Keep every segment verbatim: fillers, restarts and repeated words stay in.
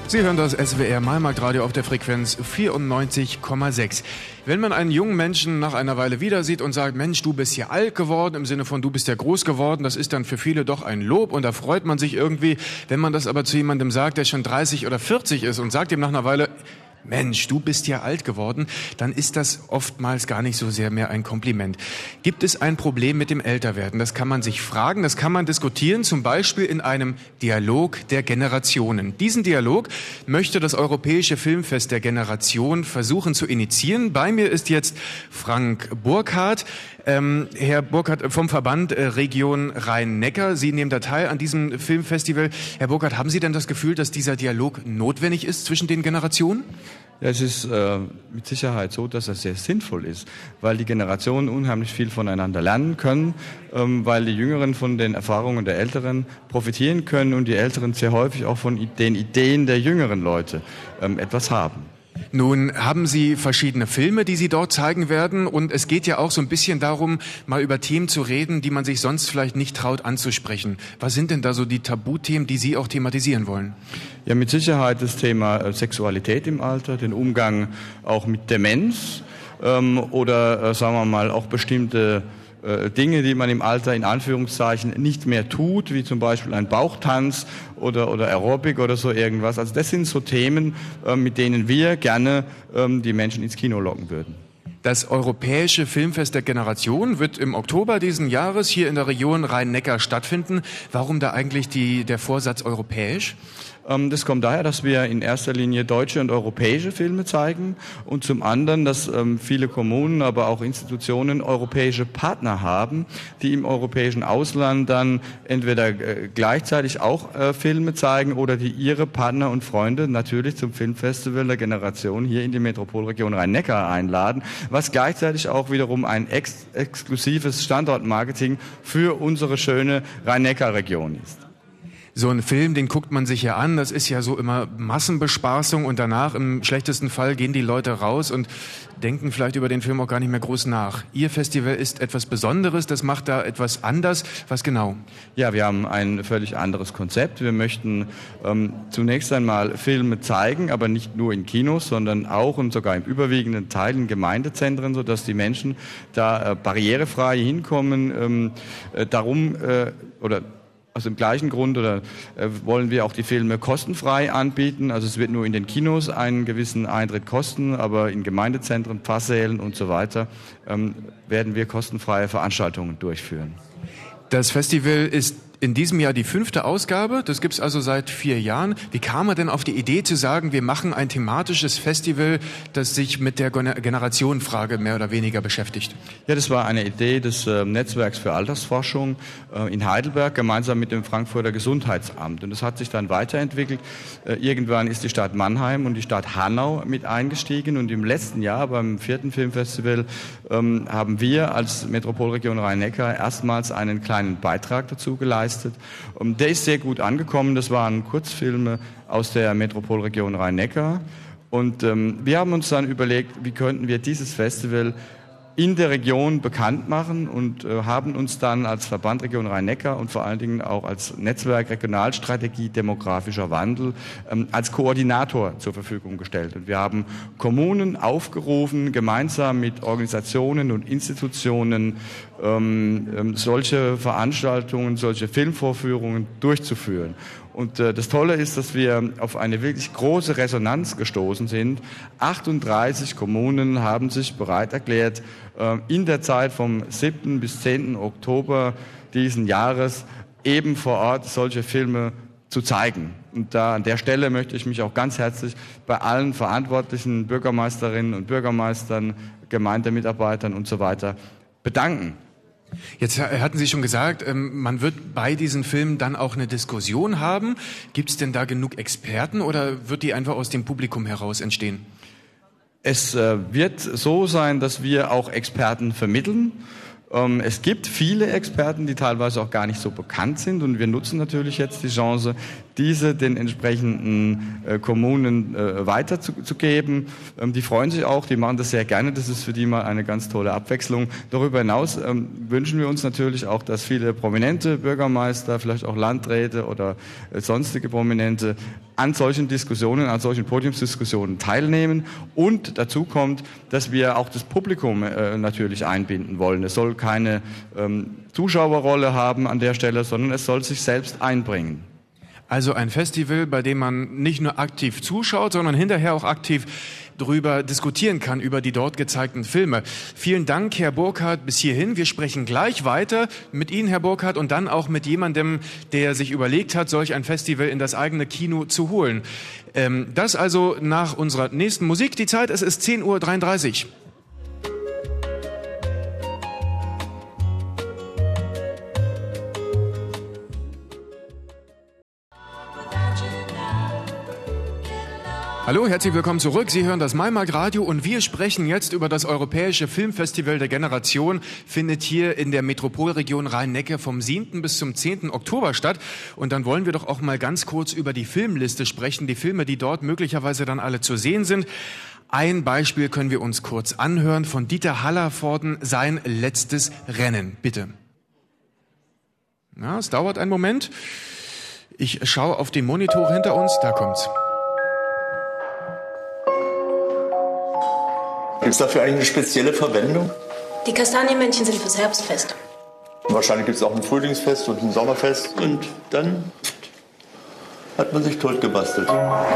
Sie hören das S W R Malmarktradio auf der Frequenz vierundneunzig Komma sechs. Wenn man einen jungen Menschen nach einer Weile wieder sieht und sagt, Mensch, du bist ja alt geworden, im Sinne von du bist ja groß geworden, das ist dann für viele doch ein Lob und da freut man sich irgendwie. Wenn man das aber zu jemandem sagt, der schon dreißig oder vierzig ist und sagt ihm nach einer Weile, Mensch, du bist ja alt geworden, dann ist das oftmals gar nicht so sehr mehr ein Kompliment. Gibt es ein Problem mit dem Älterwerden? Das kann man sich fragen, das kann man diskutieren, zum Beispiel in einem Dialog der Generationen. Diesen Dialog möchte das Europäische Filmfest der Generation versuchen zu initiieren. Bei mir ist jetzt Frank Burkhardt. Ähm, Herr Burkhardt vom Verband äh, Region Rhein-Neckar. Sie nehmen da teil an diesem Filmfestival. Herr Burkhardt, haben Sie denn das Gefühl, dass dieser Dialog notwendig ist zwischen den Generationen? Ja, es ist äh, mit Sicherheit so, dass er sehr sinnvoll ist, weil die Generationen unheimlich viel voneinander lernen können, ähm, weil die Jüngeren von den Erfahrungen der Älteren profitieren können und die Älteren sehr häufig auch von den Ideen der jüngeren Leute ähm, etwas haben. Nun haben Sie verschiedene Filme, die Sie dort zeigen werden, und es geht ja auch so ein bisschen darum, mal über Themen zu reden, die man sich sonst vielleicht nicht traut anzusprechen. Was sind denn da so die Tabuthemen, die Sie auch thematisieren wollen? Ja, mit Sicherheit das Thema Sexualität im Alter, den Umgang auch mit Demenz ähm, oder äh, sagen wir mal auch bestimmte Dinge, die man im Alter in Anführungszeichen nicht mehr tut, wie zum Beispiel ein Bauchtanz oder, oder Aerobic oder so irgendwas. Also das sind so Themen, mit denen wir gerne die Menschen ins Kino locken würden. Das Europäische Filmfest der Generation wird im Oktober diesen Jahres hier in der Region Rhein-Neckar stattfinden. Warum da eigentlich die, der Vorsatz europäisch? Das kommt daher, dass wir in erster Linie deutsche und europäische Filme zeigen und zum anderen, dass viele Kommunen, aber auch Institutionen europäische Partner haben, die im europäischen Ausland dann entweder gleichzeitig auch Filme zeigen oder die ihre Partner und Freunde natürlich zum Filmfestival der Generation hier in die Metropolregion Rhein-Neckar einladen, was gleichzeitig auch wiederum ein ex- exklusives Standortmarketing für unsere schöne Rhein-Neckar-Region ist. So ein Film, den guckt man sich ja an, das ist ja so immer Massenbespaßung und danach im schlechtesten Fall gehen die Leute raus und denken vielleicht über den Film auch gar nicht mehr groß nach. Ihr Festival ist etwas Besonderes, das macht da etwas anders. Was genau? Ja, wir haben ein völlig anderes Konzept. Wir möchten ähm, zunächst einmal Filme zeigen, aber nicht nur in Kinos, sondern auch und sogar im überwiegenden Teil in Gemeindezentren, sodass die Menschen da äh, barrierefrei hinkommen. Ähm, äh, darum äh, oder Aus dem gleichen Grund oder äh, wollen wir auch die Filme kostenfrei anbieten. Also es wird nur in den Kinos einen gewissen Eintritt kosten, aber in Gemeindezentren, Pfarrsälen und so weiter ähm, werden wir kostenfreie Veranstaltungen durchführen. Das Festival ist in diesem Jahr die fünfte Ausgabe, das gibt's also seit vier Jahren. Wie kam man denn auf die Idee zu sagen, wir machen ein thematisches Festival, das sich mit der Generationenfrage mehr oder weniger beschäftigt? Ja, das war eine Idee des äh, Netzwerks für Altersforschung äh, in Heidelberg, gemeinsam mit dem Frankfurter Gesundheitsamt. Und das hat sich dann weiterentwickelt. Äh, irgendwann ist die Stadt Mannheim und die Stadt Hanau mit eingestiegen. Und im letzten Jahr beim vierten Filmfestival ähm, haben wir als Metropolregion Rhein-Neckar erstmals einen kleinen Beitrag dazu geleistet. Der ist sehr gut angekommen. Das waren Kurzfilme aus der Metropolregion Rhein-Neckar. Und ähm, wir haben uns dann überlegt, wie könnten wir dieses Festival in der Region bekannt machen und äh, haben uns dann als Verband Region Rhein-Neckar und vor allen Dingen auch als Netzwerk Regionalstrategie Demografischer Wandel ähm, als Koordinator zur Verfügung gestellt. Und wir haben Kommunen aufgerufen, gemeinsam mit Organisationen und Institutionen ähm, ähm, solche Veranstaltungen, solche Filmvorführungen durchzuführen. Und äh, das Tolle ist, dass wir auf eine wirklich große Resonanz gestoßen sind. achtunddreißig Kommunen haben sich bereit erklärt, äh, in der Zeit vom siebten bis zehnten Oktober diesen Jahres eben vor Ort solche Filme zu zeigen. Und da an der Stelle möchte ich mich auch ganz herzlich bei allen verantwortlichen Bürgermeisterinnen und Bürgermeistern, Gemeindemitarbeitern und so weiter bedanken. Jetzt hatten Sie schon gesagt, man wird bei diesen Filmen dann auch eine Diskussion haben. Gibt es denn da genug Experten oder wird die einfach aus dem Publikum heraus entstehen? Es wird so sein, dass wir auch Experten vermitteln. Ähm, es gibt viele Experten, die teilweise auch gar nicht so bekannt sind und wir nutzen natürlich jetzt die Chance, diese den entsprechenden äh, Kommunen äh, weiterzugeben. Ähm, die freuen sich auch, die machen das sehr gerne, das ist für die mal eine ganz tolle Abwechslung. Darüber hinaus ähm, wünschen wir uns natürlich auch, dass viele prominente Bürgermeister, vielleicht auch Landräte oder äh, sonstige Prominente an solchen Diskussionen, an solchen Podiumsdiskussionen teilnehmen. Und dazu kommt, dass wir auch das Publikum äh, natürlich einbinden wollen. Es soll keine ähm, Zuschauerrolle haben an der Stelle, sondern es soll sich selbst einbringen. Also ein Festival, bei dem man nicht nur aktiv zuschaut, sondern hinterher auch aktiv darüber diskutieren kann, über die dort gezeigten Filme. Vielen Dank, Herr Burkhardt, bis hierhin. Wir sprechen gleich weiter mit Ihnen, Herr Burkhardt, und dann auch mit jemandem, der sich überlegt hat, solch ein Festival in das eigene Kino zu holen. Ähm, das also nach unserer nächsten Musik. Die Zeit, es ist zehn Uhr dreiunddreißig. Hallo, herzlich willkommen zurück. Sie hören das Maimarkt Radio und wir sprechen jetzt über das Europäische Filmfestival der Generation. Findet hier in der Metropolregion Rhein-Neckar vom siebten bis zum zehnten Oktober statt. Und dann wollen wir doch auch mal ganz kurz über die Filmliste sprechen, die Filme, die dort möglicherweise dann alle zu sehen sind. Ein Beispiel können wir uns kurz anhören von Dieter Hallervorden, sein letztes Rennen. Bitte. Ja, es dauert einen Moment. Ich schaue auf den Monitor hinter uns, da kommt's. Gibt es dafür eigentlich eine spezielle Verwendung? Die Kastanienmännchen sind fürs Herbstfest. Und wahrscheinlich gibt es auch ein Frühlingsfest und ein Sommerfest. Und dann hat man sich tot gebastelt.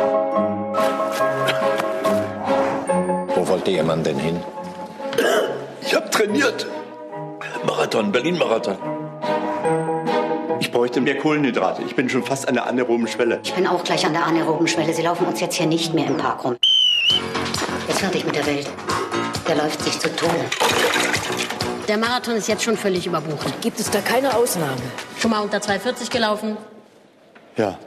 Wo wollte Ihr Mann denn hin? Ich habe trainiert. Marathon, Berlin-Marathon. Ich bräuchte mehr Kohlenhydrate. Ich bin schon fast an der anaeroben Schwelle. Ich bin auch gleich an der anaeroben Schwelle. Sie laufen uns jetzt hier nicht mehr im Park rum. Jetzt fertig mit der Welt. Der läuft sich zu Tode. Der Marathon ist jetzt schon völlig überbucht. Gibt es da keine Ausnahme? Schon mal unter zwei vierzig gelaufen? Ja.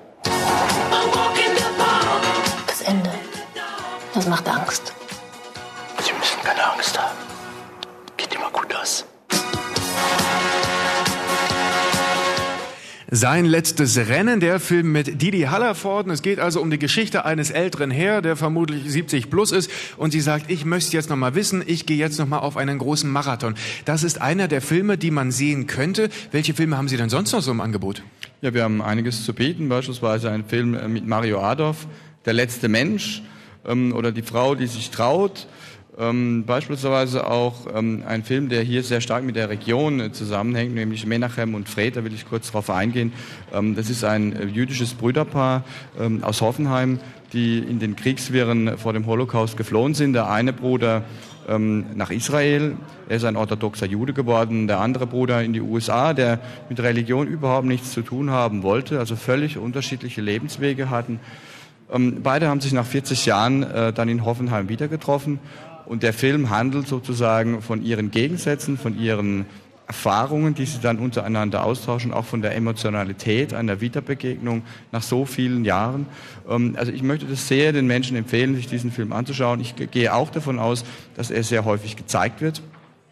Das Ende. Das macht Angst. Sie müssen keine Angst haben. Geht immer gut aus. Sein letztes Rennen, der Film mit Didi Hallervorden. Es geht also um die Geschichte eines älteren Herrn, der vermutlich siebzig plus ist. Und sie sagt, ich möchte jetzt noch mal wissen, ich gehe jetzt noch mal auf einen großen Marathon. Das ist einer der Filme, die man sehen könnte. Welche Filme haben Sie denn sonst noch so im Angebot? Ja, wir haben einiges zu bieten. Beispielsweise ein Film mit Mario Adorf, Der letzte Mensch, ähm, oder Die Frau, die sich traut. Ähm, beispielsweise auch ähm, ein Film, der hier sehr stark mit der Region äh, zusammenhängt, nämlich Menachem und Fred, da will ich kurz darauf eingehen. Ähm, das ist ein äh, jüdisches Brüderpaar ähm, aus Hoffenheim, die in den Kriegswirren vor dem Holocaust geflohen sind. Der eine Bruder ähm, nach Israel, er ist ein orthodoxer Jude geworden, der andere Bruder in die U S A, der mit Religion überhaupt nichts zu tun haben wollte, also völlig unterschiedliche Lebenswege hatten. Ähm, beide haben sich nach vierzig Jahren äh, dann in Hoffenheim wieder getroffen. Und der Film handelt sozusagen von ihren Gegensätzen, von ihren Erfahrungen, die sie dann untereinander austauschen, auch von der Emotionalität einer Wiederbegegnung nach so vielen Jahren. Also ich möchte das sehr den Menschen empfehlen, sich diesen Film anzuschauen. Ich gehe auch davon aus, dass er sehr häufig gezeigt wird.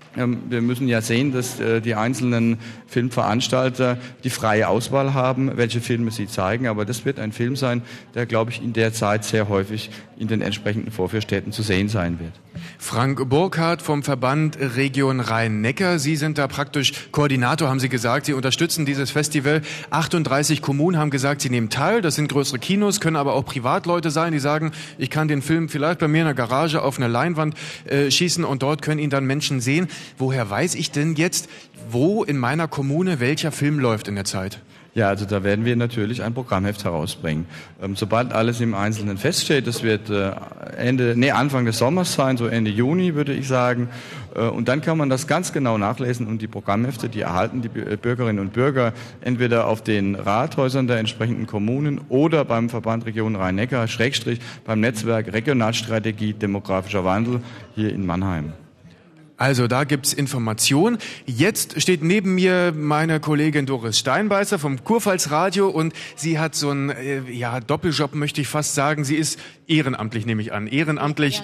Wir müssen ja sehen, dass die einzelnen Filmveranstalter die freie Auswahl haben, welche Filme sie zeigen. Aber das wird ein Film sein, der, glaube ich, in der Zeit sehr häufig in den entsprechenden Vorführstätten zu sehen sein wird. Frank Burkhardt vom Verband Region Rhein-Neckar. Sie sind da praktisch Koordinator, haben Sie gesagt. Sie unterstützen dieses Festival. achtunddreißig Kommunen haben gesagt, sie nehmen teil. Das sind größere Kinos, können aber auch Privatleute sein, die sagen, ich kann den Film vielleicht bei mir in der Garage auf eine Leinwand äh, schießen und dort können ihn dann Menschen sehen. Woher weiß ich denn jetzt, wo in meiner Kommune welcher Film läuft in der Zeit? Ja, also da werden wir natürlich ein Programmheft herausbringen. Ähm, sobald alles im Einzelnen feststeht, das wird äh, Ende, nee, Anfang des Sommers sein, so Ende Juni würde ich sagen. Äh, und dann kann man das ganz genau nachlesen und die Programmhefte, die erhalten die Bürgerinnen und Bürger entweder auf den Rathäusern der entsprechenden Kommunen oder beim Verband Region Rhein-Neckar, Schrägstrich beim Netzwerk Regionalstrategie Demografischer Wandel hier in Mannheim. Also da gibt's Informationen. Jetzt steht neben mir meine Kollegin Doris Steinbeißer vom Kurpfalz Radio und sie hat so einen äh, ja, Doppeljob, möchte ich fast sagen. Sie ist ehrenamtlich, nehme ich an. Ehrenamtlich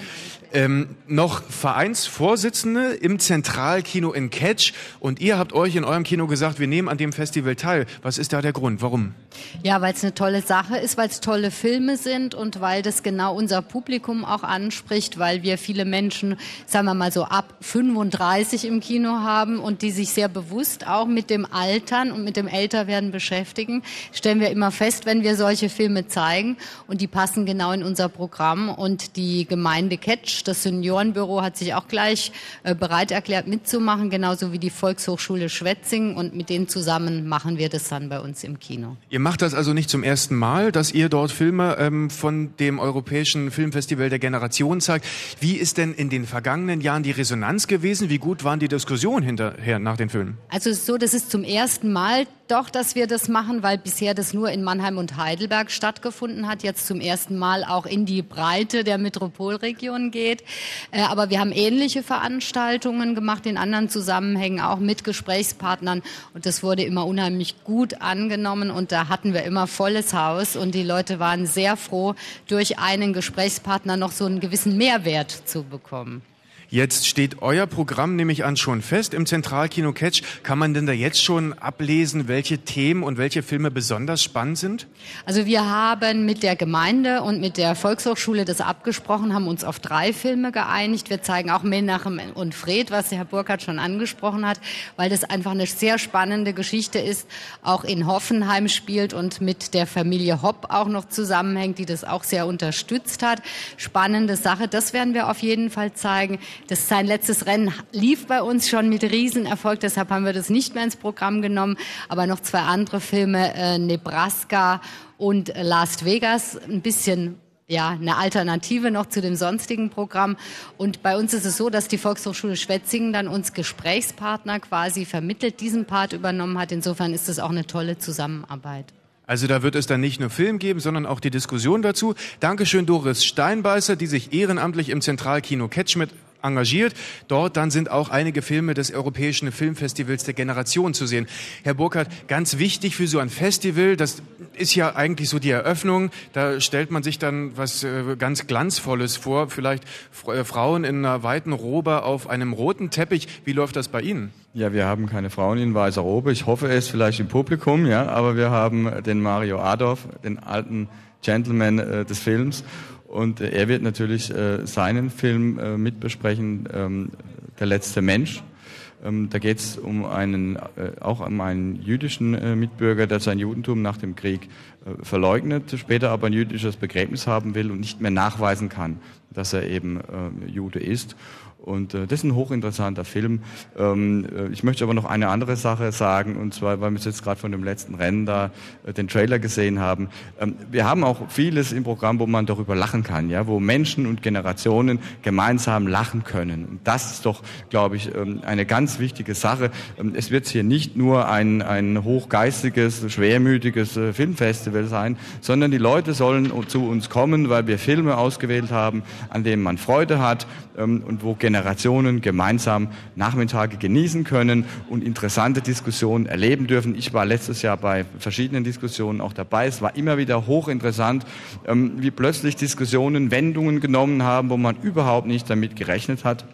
Ähm, noch Vereinsvorsitzende im Zentralkino in Ketsch und ihr habt euch in eurem Kino gesagt, wir nehmen an dem Festival teil. Was ist da der Grund? Warum? Ja, weil es eine tolle Sache ist, weil es tolle Filme sind und weil das genau unser Publikum auch anspricht, weil wir viele Menschen, sagen wir mal so ab fünfunddreißig im Kino haben und die sich sehr bewusst auch mit dem Altern und mit dem Älterwerden beschäftigen, stellen wir immer fest, wenn wir solche Filme zeigen und die passen genau in unser Programm und die Gemeinde Ketsch, das Seniorenbüro, hat sich auch gleich äh, bereit erklärt mitzumachen, genauso wie die Volkshochschule Schwetzingen und mit denen zusammen machen wir das dann bei uns im Kino. Ihr macht das also nicht zum ersten Mal, dass ihr dort Filme ähm, von dem Europäischen Filmfestival der Generation zeigt. Wie ist denn in den vergangenen Jahren die Resonanz gewesen? Wie gut waren die Diskussionen hinterher nach den Filmen? Also es ist so, das ist zum ersten Mal doch, dass wir das machen, weil bisher das nur in Mannheim und Heidelberg stattgefunden hat, jetzt zum ersten Mal auch in die Breite der Metropolregion geht. Äh, aber wir haben ähnliche Veranstaltungen gemacht in anderen Zusammenhängen, auch mit Gesprächspartnern und das wurde immer unheimlich gut angenommen und da hatten wir immer volles Haus und die Leute waren sehr froh, durch einen Gesprächspartner noch so einen gewissen Mehrwert zu bekommen. Jetzt steht euer Programm, nehme ich an, schon fest im Zentralkino Ketsch. Kann man denn da jetzt schon ablesen, welche Themen und welche Filme besonders spannend sind? Also wir haben mit der Gemeinde und mit der Volkshochschule das abgesprochen, haben uns auf drei Filme geeinigt. Wir zeigen auch Menachem und Fred, was der Herr Burkhardt schon angesprochen hat, weil das einfach eine sehr spannende Geschichte ist, auch in Hoffenheim spielt und mit der Familie Hopp auch noch zusammenhängt, die das auch sehr unterstützt hat. Spannende Sache, das werden wir auf jeden Fall zeigen. Das sein letztes Rennen lief bei uns schon mit Riesenerfolg, deshalb haben wir das nicht mehr ins Programm genommen. Aber noch zwei andere Filme, äh, Nebraska und äh, Las Vegas, ein bisschen ja eine Alternative noch zu dem sonstigen Programm. Und bei uns ist es so, dass die Volkshochschule Schwetzingen dann uns Gesprächspartner quasi vermittelt, diesen Part übernommen hat. Insofern ist es auch eine tolle Zusammenarbeit. Also da wird es dann nicht nur Film geben, sondern auch die Diskussion dazu. Dankeschön Doris Steinbeißer, die sich ehrenamtlich im Zentralkino Ketsch mit engagiert. Dort dann sind auch einige Filme des Europäischen Filmfestivals der Generation zu sehen. Herr Burkhardt, ganz wichtig für so ein Festival, das ist ja eigentlich so die Eröffnung, da stellt man sich dann was äh, ganz Glanzvolles vor, vielleicht äh, Frauen in einer weiten Robe auf einem roten Teppich. Wie läuft das bei Ihnen? Ja, wir haben keine Frauen in weißer Robe. Ich hoffe es vielleicht im Publikum, ja, aber wir haben den Mario Adorf, den alten Gentleman äh, des Films. Und äh, er wird natürlich äh, seinen Film äh, mitbesprechen, ähm, Der letzte Mensch. Ähm, da geht es um einen, äh, auch um einen jüdischen äh, Mitbürger, der sein Judentum nach dem Krieg äh, verleugnet, später aber ein jüdisches Begräbnis haben will und nicht mehr nachweisen kann, dass er eben äh, Jude ist. Und äh, das ist ein hochinteressanter Film. Ähm, äh, ich möchte aber noch eine andere Sache sagen, und zwar, weil wir jetzt gerade von dem letzten Rennen da äh, den Trailer gesehen haben. Ähm, wir haben auch vieles im Programm, wo man darüber lachen kann, ja, wo Menschen und Generationen gemeinsam lachen können. Und das ist doch, glaube ich, ähm, eine ganz wichtige Sache. Ähm, es wird hier nicht nur ein, ein hochgeistiges, schwermütiges äh, Filmfestival sein, sondern die Leute sollen zu uns kommen, weil wir Filme ausgewählt haben, an denen man Freude hat ähm, und wo Generationen gemeinsam Nachmittage genießen können und interessante Diskussionen erleben dürfen. Ich war letztes Jahr bei verschiedenen Diskussionen auch dabei. Es war immer wieder hochinteressant, wie plötzlich Diskussionen Wendungen genommen haben, wo man überhaupt nicht damit gerechnet hat.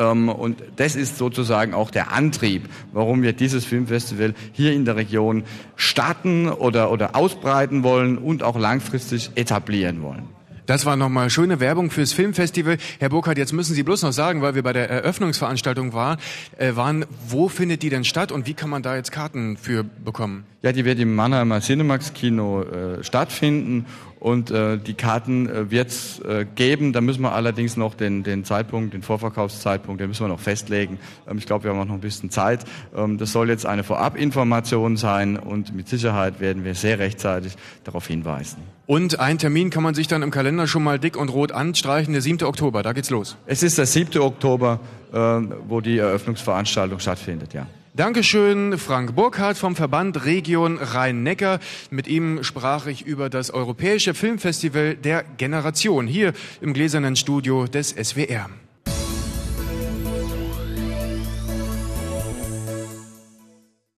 Und das ist sozusagen auch der Antrieb, warum wir dieses Filmfestival hier in der Region starten oder, oder ausbreiten wollen und auch langfristig etablieren wollen. Das war nochmal schöne Werbung fürs Filmfestival. Herr Burkhardt, jetzt müssen Sie bloß noch sagen, weil wir bei der Eröffnungsveranstaltung war, äh, waren, wo findet die denn statt und wie kann man da jetzt Karten für bekommen? Ja, die wird im Mannheimer Cinemax-Kino äh, stattfinden und äh, die Karten äh, wird es äh, geben. Da müssen wir allerdings noch den, den Zeitpunkt, den Vorverkaufszeitpunkt, den müssen wir noch festlegen. Ähm, ich glaube, wir haben auch noch ein bisschen Zeit. Ähm, das soll jetzt eine Vorabinformation sein und mit Sicherheit werden wir sehr rechtzeitig darauf hinweisen. Und einen Termin kann man sich dann im Kalender schon mal dick und rot anstreichen, der siebte Oktober, da geht's los. Es ist der siebte Oktober, äh, wo die Eröffnungsveranstaltung stattfindet, ja. Dankeschön, Frank Burkhardt vom Verband Region Rhein-Neckar. Mit ihm sprach ich über das Europäische Filmfestival der Generation hier im gläsernen Studio des S W R.